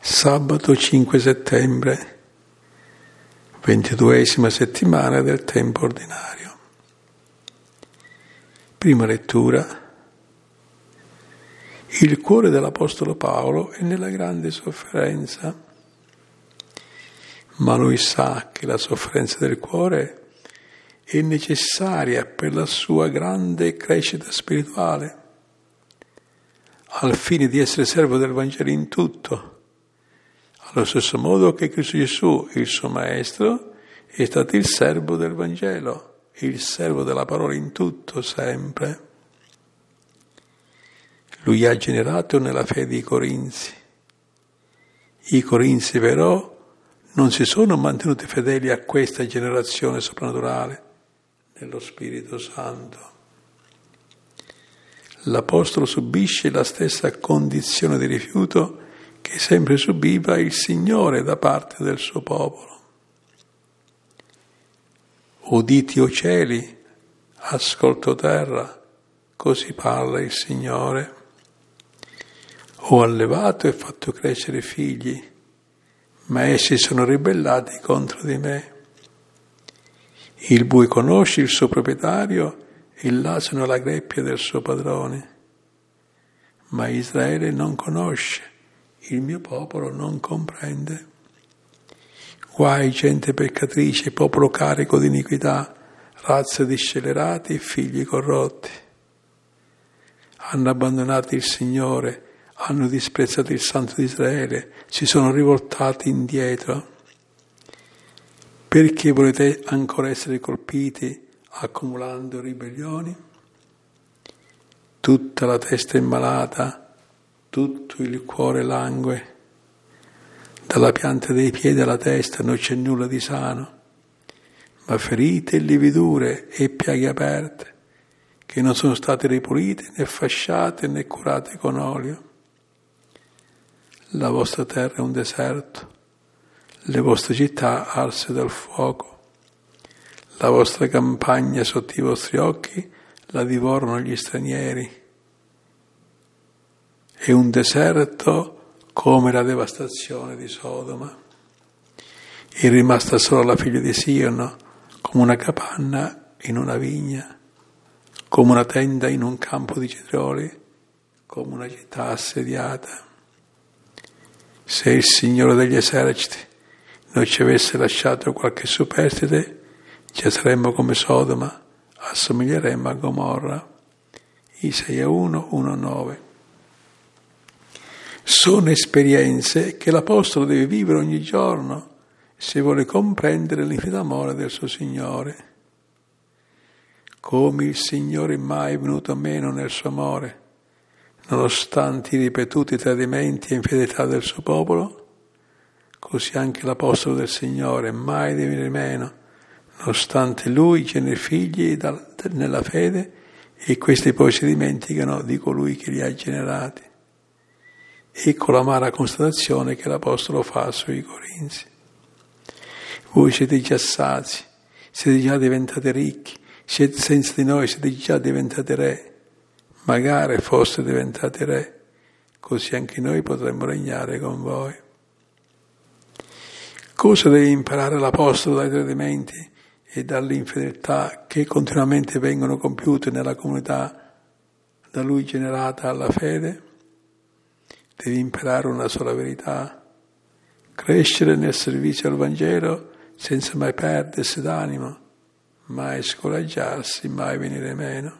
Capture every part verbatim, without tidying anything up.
Sabato cinque settembre, ventiduesima settimana del tempo ordinario. Prima lettura. Il cuore dell'Apostolo Paolo è nella grande sofferenza, ma lui sa che la sofferenza del cuore è necessaria per la sua grande crescita spirituale, al fine di essere servo del Vangelo in tutto. Allo stesso modo che Cristo Gesù, il suo Maestro, è stato il servo del Vangelo, il servo della parola in tutto, sempre. Lui ha generato nella fede i Corinzi. I Corinzi però non si sono mantenuti fedeli a questa generazione soprannaturale, nello Spirito Santo. L'Apostolo subisce la stessa condizione di rifiuto che sempre subiva il Signore da parte del suo popolo. Uditi o cieli, ascolto terra, così parla il Signore. Ho allevato e fatto crescere figli, ma essi sono ribellati contro di me. Il bue conosce il suo proprietario e l'asino la greppia del suo padrone. Ma Israele non conosce, il mio popolo non comprende. Guai gente peccatrice, popolo carico di iniquità, razza di scellerati e figli corrotti. Hanno abbandonato il Signore, hanno disprezzato il Santo di Israele, si sono rivoltati indietro. Perché volete ancora essere colpiti accumulando ribellioni? Tutta la testa è malata, tutto il cuore langue. Dalla pianta dei piedi alla testa non c'è nulla di sano, ma ferite e lividure e piaghe aperte, che non sono state ripulite né fasciate né curate con olio. La vostra terra è un deserto, le vostre città arse dal fuoco. La vostra campagna sotto i vostri occhi la divorano gli stranieri. È un deserto come la devastazione di Sodoma. È rimasta solo la figlia di Sion, come una capanna in una vigna, come una tenda in un campo di cetrioli, come una città assediata. Se il Signore degli eserciti non ci avesse lasciato qualche superstite, già saremmo come Sodoma, assomiglieremmo a Gomorra. Isaia uno, uno, nove. Sono esperienze che l'Apostolo deve vivere ogni giorno se vuole comprendere l'infinito amore del suo Signore. Come il Signore mai è venuto meno nel suo amore, nonostante i ripetuti tradimenti e infedeltà del suo popolo, così anche l'Apostolo del Signore mai deve venire meno, nonostante lui generi figli nella fede e questi poi si dimenticano di colui che li ha generati. Ecco l'amara constatazione che l'Apostolo fa sui Corinzi. Voi siete già sazi, siete già diventati ricchi, siete senza di noi, siete già diventati re. Magari foste diventati re, così anche noi potremmo regnare con voi. Cosa deve imparare l'Apostolo dai tradimenti e dall'infedeltà che continuamente vengono compiute nella comunità da lui generata alla fede? Devi imparare una sola verità, crescere nel servizio al Vangelo senza mai perdersi d'animo, mai scoraggiarsi, mai venire meno.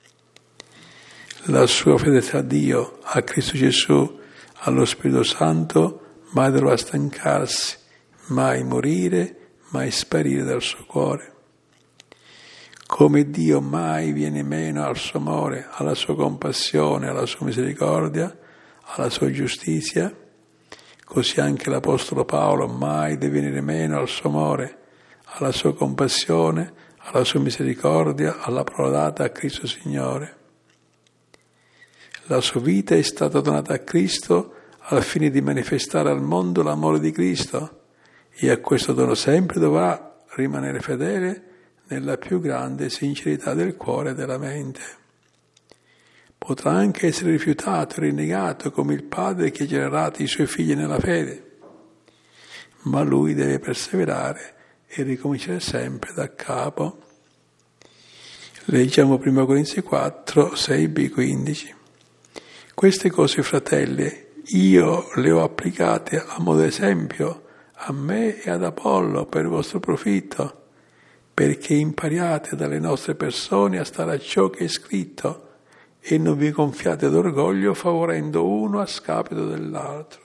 La sua fedeltà a Dio, a Cristo Gesù, allo Spirito Santo, mai dovrà stancarsi, mai morire, mai sparire dal suo cuore. Come Dio mai viene meno al suo amore, alla sua compassione, alla sua misericordia, alla sua giustizia, così anche l'Apostolo Paolo mai deve venire meno al suo amore, alla sua compassione, alla sua misericordia, alla parola data a Cristo Signore. La sua vita è stata donata a Cristo al fine di manifestare al mondo l'amore di Cristo e a questo dono sempre dovrà rimanere fedele nella più grande sincerità del cuore e della mente. potrà anche essere rifiutato e rinnegato come il padre che ha generato i suoi figli nella fede, ma lui deve perseverare e ricominciare sempre da capo. Leggiamo primo Corinzi quattro, sei b quindici. Queste cose, fratelli, io le ho applicate a modo esempio a me e ad Apollo per il vostro profitto, perché impariate dalle nostre persone a stare a ciò che è scritto e non vi gonfiate d'orgoglio favorendo uno a scapito dell'altro.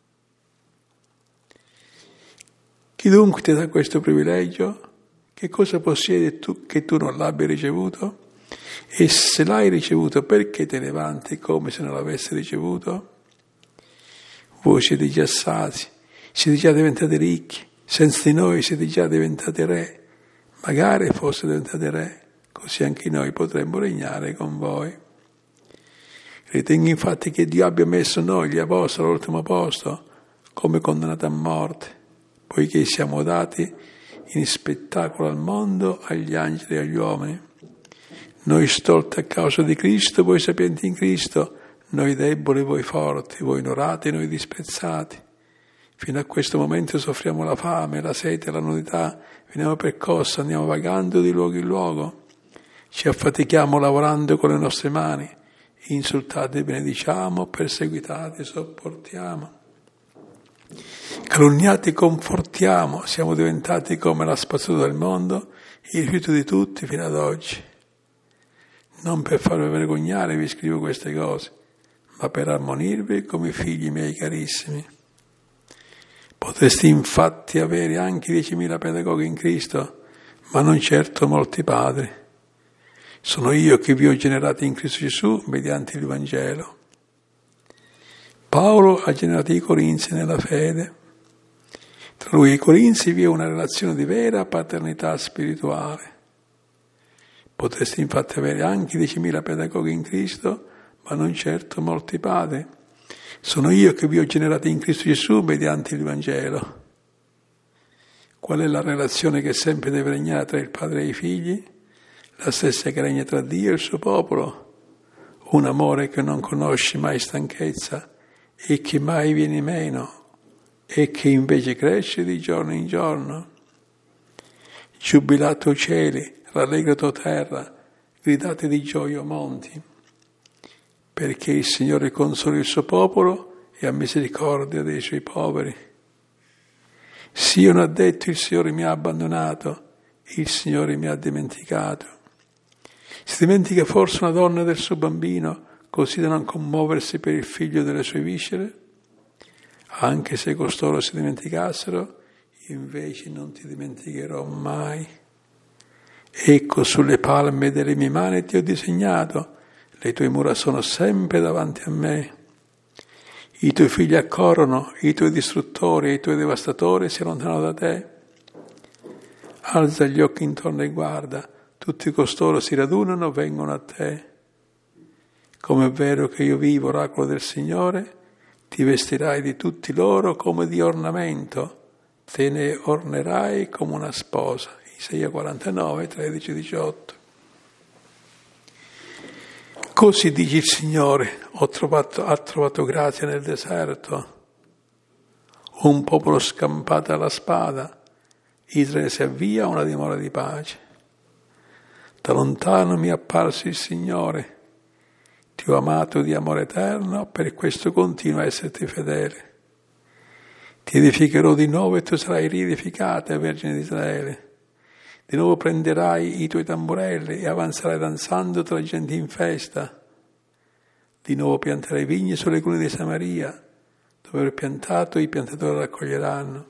Chi dunque ti dà questo privilegio? Che cosa possiedi tu che tu non l'abbia ricevuto? E se l'hai ricevuto, perché te ne vanti come se non l'avessi ricevuto? Voi siete già sazi, siete già diventati ricchi, senza di noi siete già diventati re. Magari foste diventati re, così anche noi potremmo regnare con voi. Ritengo infatti che Dio abbia messo noi, gli apostoli, all'ultimo posto, come condannati a morte, poiché siamo dati in spettacolo al mondo, agli angeli e agli uomini. Noi stolti a causa di Cristo, voi sapienti in Cristo, noi deboli, voi forti, voi onorati, noi disprezzati. Fino a questo momento soffriamo la fame, la sete, la nudità, veniamo percossi, andiamo vagando di luogo in luogo, ci affatichiamo lavorando con le nostre mani, insultati benediciamo, perseguitati sopportiamo, calunniati confortiamo, siamo diventati come la spazzatura del mondo, il rifiuto di tutti fino ad oggi. Non per farvi vergognare vi scrivo queste cose, ma per ammonirvi come figli miei carissimi. Potresti infatti avere anche diecimila pedagoghi in Cristo, ma non certo molti padri. Sono io che vi ho generati in Cristo Gesù mediante il Vangelo. Paolo ha generato i Corinzi nella fede. Tra lui e i Corinzi vi è una relazione di vera paternità spirituale. Potresti infatti avere anche diecimila pedagoghi in Cristo, ma non certo molti padri. Sono io che vi ho generati in Cristo Gesù mediante il Vangelo. Qual è la relazione che sempre deve regnare tra il padre e i figli? La stessa che regna tra Dio e il suo popolo. Un amore che non conosce mai stanchezza e che mai viene meno e che invece cresce di giorno in giorno. Giubilate o cieli, rallegrate o terra, gridate di gioia o monti, perché il Signore consola il suo popolo e ha misericordia dei suoi poveri. Sion ha detto: il Signore mi ha abbandonato, il Signore mi ha dimenticato. Si dimentica forse una donna del suo bambino, così da non commuoversi per il figlio delle sue viscere? Anche se costoro si dimenticassero, invece non ti dimenticherò mai. Ecco, sulle palme delle mie mani ti ho disegnato, le tue mura sono sempre davanti a me. I tuoi figli accorrono, i tuoi distruttori e i tuoi devastatori si allontanano da te. Alza gli occhi intorno e guarda, tutti costoro si radunano, vengono a te. Come è vero che io vivo, oracolo del Signore, ti vestirai di tutti loro come di ornamento, te ne ornerai come una sposa. Isaia quarantanove, tredici, diciotto. Così dice il Signore: ho trovato, ha trovato grazia nel deserto, un popolo scampato alla spada, Israele si avvia a una dimora di pace. Da lontano mi è apparso il Signore, ti ho amato di amore eterno, per questo continua a esserti fedele. Ti edificherò di nuovo e tu sarai riedificata, Vergine di Israele. Di nuovo prenderai i tuoi tamburelli e avanzerai danzando tra la gente in festa. Di nuovo pianterai vigne sulle colline di Samaria, dove ero piantato i piantatori raccoglieranno.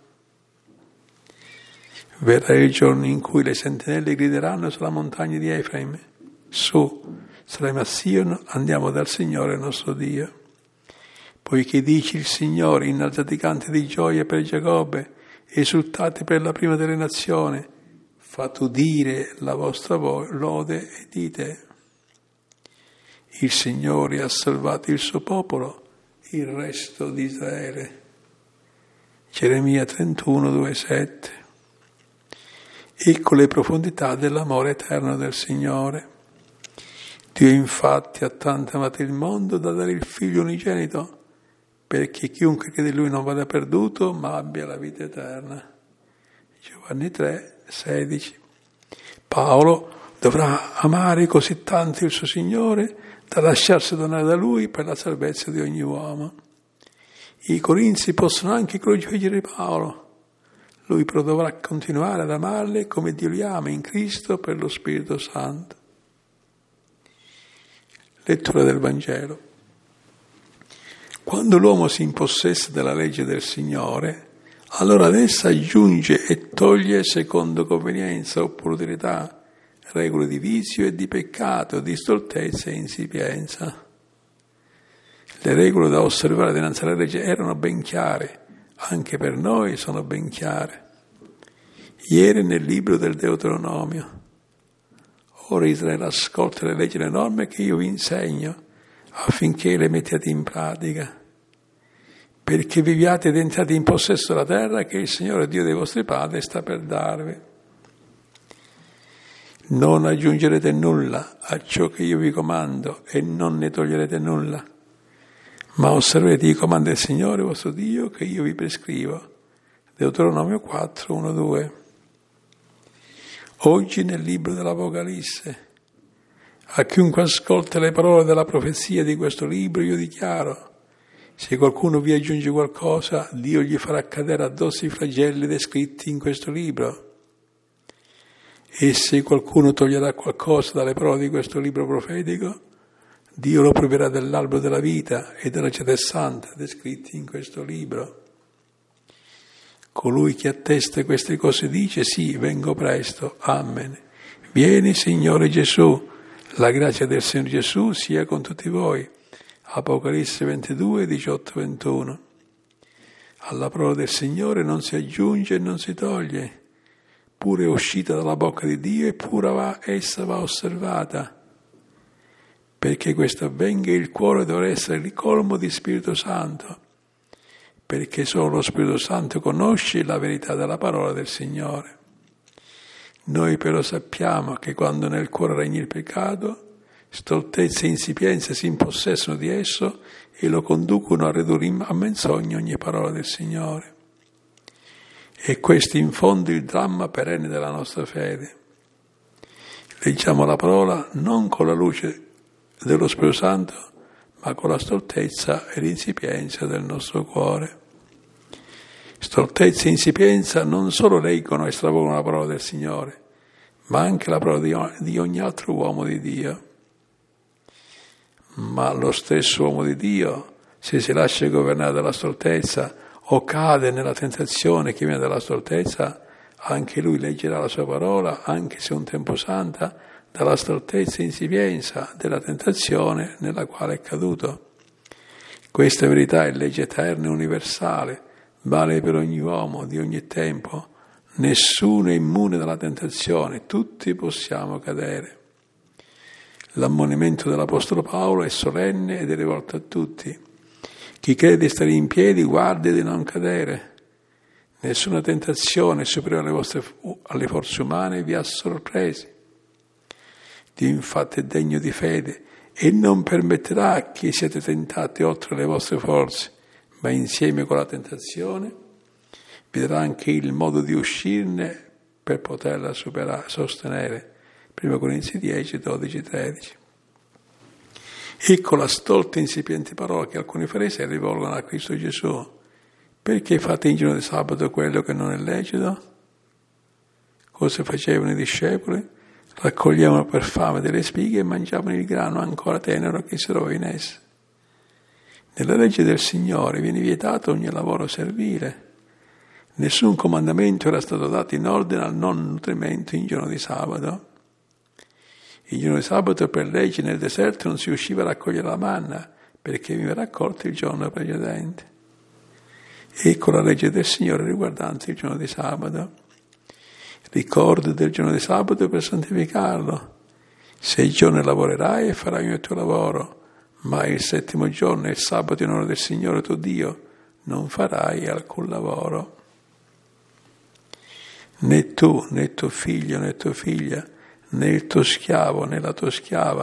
Verrà il giorno in cui le sentinelle grideranno sulla montagna di Efraim: su, saremo a Sion, andiamo dal Signore nostro Dio. Poiché dici il Signore, innalzati canti di gioia per Giacobbe, esultate per la prima delle nazioni, fate udire la vostra lode e dite: il Signore ha salvato il suo popolo, il resto di Israele. Geremia trentuno, due, sette. Ecco le profondità dell'amore eterno del Signore. Dio infatti ha tanto amato il mondo da dare il Figlio unigenito, perché chiunque crede in Lui non vada perduto, ma abbia la vita eterna. Giovanni tre, sedici. Paolo dovrà amare così tanto il suo Signore da lasciarsi donare da Lui per la salvezza di ogni uomo. I Corinzi possono anche crocifiggere Paolo. Lui però dovrà continuare ad amarli come Dio li ama in Cristo per lo Spirito Santo. Lettura del Vangelo. Quando l'uomo si impossessa della legge del Signore, allora ad essa aggiunge e toglie secondo convenienza o opportunità regole di vizio e di peccato, di stoltezza e insipienza. Le regole da osservare dinanzi alla legge erano ben chiare, anche per noi sono ben chiare. Ieri nel libro del Deuteronomio. Ora Israele ascolta le leggi e le norme che io vi insegno, affinché le mettiate in pratica, perché viviate ed entrate in possesso della terra che il Signore Dio dei vostri padri sta per darvi. Non aggiungerete nulla a ciò che io vi comando e non ne toglierete nulla, ma osserverete i comandi del Signore vostro Dio che io vi prescrivo. Deuteronomio quattro, uno, due. Oggi nel libro dell'Apocalisse, a chiunque ascolta le parole della profezia di questo libro io dichiaro: se qualcuno vi aggiunge qualcosa, Dio gli farà cadere addosso i flagelli descritti in questo libro. E se qualcuno toglierà qualcosa dalle parole di questo libro profetico, Dio lo priverà dell'albero della vita e della città santa descritti in questo libro. Colui che attesta queste cose dice: sì, vengo presto. Amen. Vieni, Signore Gesù. La grazia del Signore Gesù sia con tutti voi. Apocalisse ventidue, diciotto, ventuno. Alla parola del Signore non si aggiunge e non si toglie. Pure è uscita dalla bocca di Dio e pure va, essa va osservata. Perché questo avvenga, il cuore dovrà essere ricolmo di Spirito Santo, perché solo lo Spirito Santo conosce la verità della parola del Signore. Noi però sappiamo che quando nel cuore regna il peccato, stoltezza e insipienza si impossessano di esso e lo conducono a ridurre a menzogna ogni parola del Signore. E questo in fondo è il dramma perenne della nostra fede. Leggiamo la parola non con la luce dello Spirito Santo, ma con la stoltezza e l'insipienza del nostro cuore. Stoltezza e insipienza non solo leggono e stravolgono la parola del Signore, ma anche la parola di ogni altro uomo di Dio. Ma lo stesso uomo di Dio, se si lascia governare dalla stoltezza o cade nella tentazione che viene dalla stoltezza, anche lui leggerà la sua parola, anche se un tempo santa, dalla stoltezza e insipienza della tentazione nella quale è caduto. Questa verità è legge eterna e universale, vale per ogni uomo di ogni tempo. Nessuno è immune dalla tentazione, tutti possiamo cadere. L'ammonimento dell'Apostolo Paolo è solenne ed è rivolto a tutti. Chi crede di stare in piedi, guardi di non cadere. Nessuna tentazione superiore alle, vostre, alle forze umane vi ha sorpresi. Dio infatti è degno di fede e non permetterà che siate tentati oltre le vostre forze, ma insieme con la tentazione vi darà anche il modo di uscirne per poterla superare, sostenere. Prima Corinzi dieci, dodici, tredici. Ecco la stolta e insipiente parola che alcuni farisei rivolgono a Cristo Gesù. Perché fate in giorno di sabato quello che non è lecito? Cosa facevano i discepoli? Raccoglievano per fame delle spighe e mangiavano il grano ancora tenero che si trova in esse. Nella legge del Signore viene vietato ogni lavoro servile. Nessun comandamento era stato dato in ordine al non nutrimento in giorno di sabato. Il giorno di sabato per legge nel deserto non si usciva a raccogliere la manna perché veniva raccolta il giorno precedente. Ecco la legge del Signore riguardante il giorno di sabato. Ricorda del giorno di sabato per santificarlo. Sei giorni lavorerai e farai il tuo lavoro, ma il settimo giorno è il sabato in onore del Signore tuo Dio, non farai alcun lavoro. Né tu, né tuo figlio, né tua figlia, né il tuo schiavo, né la tua schiava,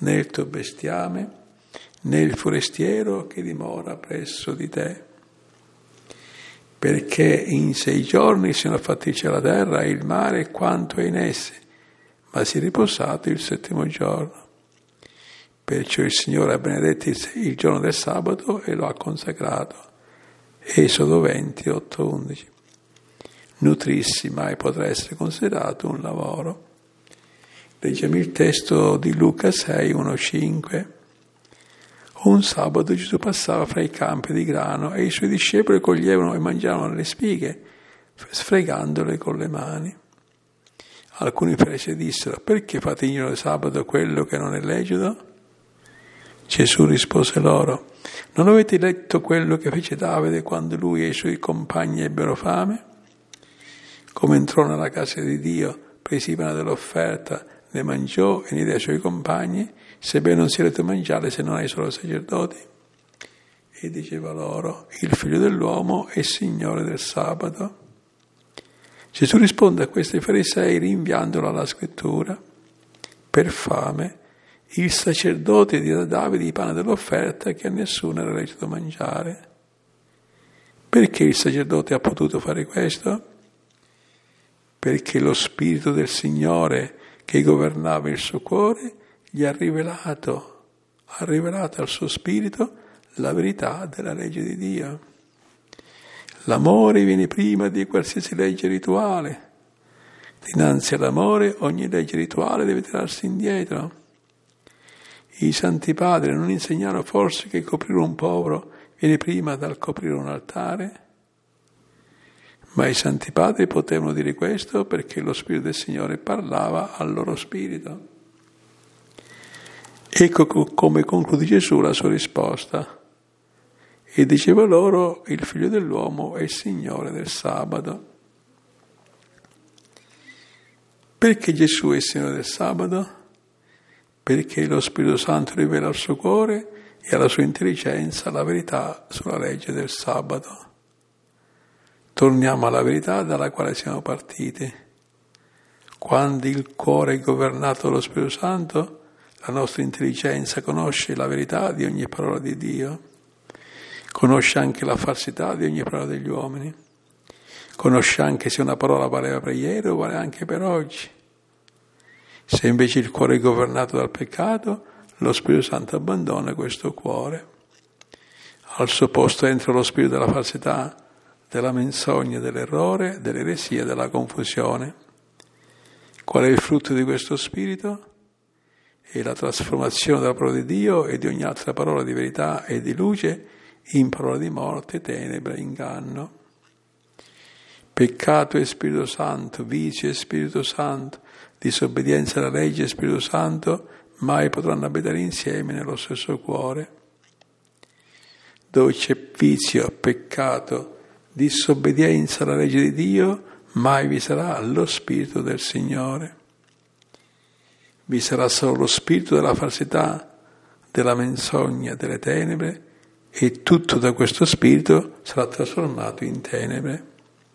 né il tuo bestiame, né il forestiero che dimora presso di te. Perché in sei giorni sono fatti la terra e il mare e quanto è in esse, ma si è riposato il settimo giorno. Perciò il Signore ha benedetto il giorno del sabato e lo ha consacrato. Esodo venti, otto undici. Nutrirsi mai potrà essere considerato un lavoro. Leggiamo il testo di Luca sei, uno cinque. Un sabato Gesù passava fra i campi di grano e i suoi discepoli coglievano e mangiavano le spighe, sfregandole con le mani. Alcuni farisei dissero: perché fate in giorno sabato quello che non è lecito? Gesù rispose loro: non avete letto quello che fece Davide quando lui e i suoi compagni ebbero fame? Come entrò nella casa di Dio, prese il pane dell'offerta, ne mangiò e ne diede ai suoi compagni, sebbene non sia detto mangiare se non ai solo sacerdoti. E diceva loro: il figlio dell'uomo è Signore del sabato. Gesù risponde a questi farisei rinviandolo alla scrittura. Per fame il sacerdote diede a Davide il pane dell'offerta che a nessuno era lecito mangiare. Perché il sacerdote ha potuto fare questo? Perché lo Spirito del Signore che governava il suo cuore gli ha rivelato, ha rivelato al suo spirito la verità della legge di Dio. L'amore viene prima di qualsiasi legge rituale. Dinanzi all'amore ogni legge rituale deve tirarsi indietro. I santi padri non insegnarono forse che coprire un povero viene prima dal coprire un altare? Ma i santi padri potevano dire questo perché lo Spirito del Signore parlava al loro spirito. Ecco come conclude Gesù la sua risposta. E diceva loro: il figlio dell'uomo è il Signore del sabato. Perché Gesù è il Signore del sabato? Perché lo Spirito Santo rivela al suo cuore e alla sua intelligenza la verità sulla legge del sabato. Torniamo alla verità dalla quale siamo partiti. Quando il cuore è governato dallo Spirito Santo, la nostra intelligenza conosce la verità di ogni parola di Dio, conosce anche la falsità di ogni parola degli uomini, conosce anche se una parola valeva per ieri o vale anche per oggi. Se invece il cuore è governato dal peccato, lo Spirito Santo abbandona questo cuore. Al suo posto entra lo spirito della falsità, della menzogna, dell'errore, dell'eresia, della confusione. Qual è il frutto di questo spirito? È la trasformazione della parola di Dio e di ogni altra parola di verità e di luce in parola di morte, tenebre, inganno. Peccato e Spirito Santo, vizio e Spirito Santo, disobbedienza alla legge e Spirito Santo mai potranno abitare insieme nello stesso cuore. Dove c'è vizio, peccato, disobbedienza alla legge di Dio, mai vi sarà lo Spirito del Signore. Vi sarà solo lo spirito della falsità, della menzogna, delle tenebre, e tutto da questo spirito sarà trasformato in tenebre.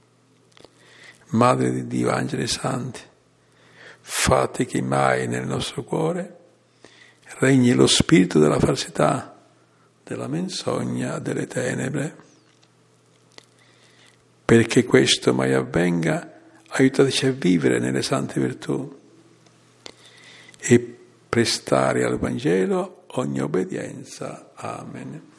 Madre di Dio, angeli santi, fate che mai nel nostro cuore regni lo spirito della falsità, della menzogna, delle tenebre. Perché questo mai avvenga, aiutateci a vivere nelle sante virtù e prestare al Vangelo ogni obbedienza. Amen.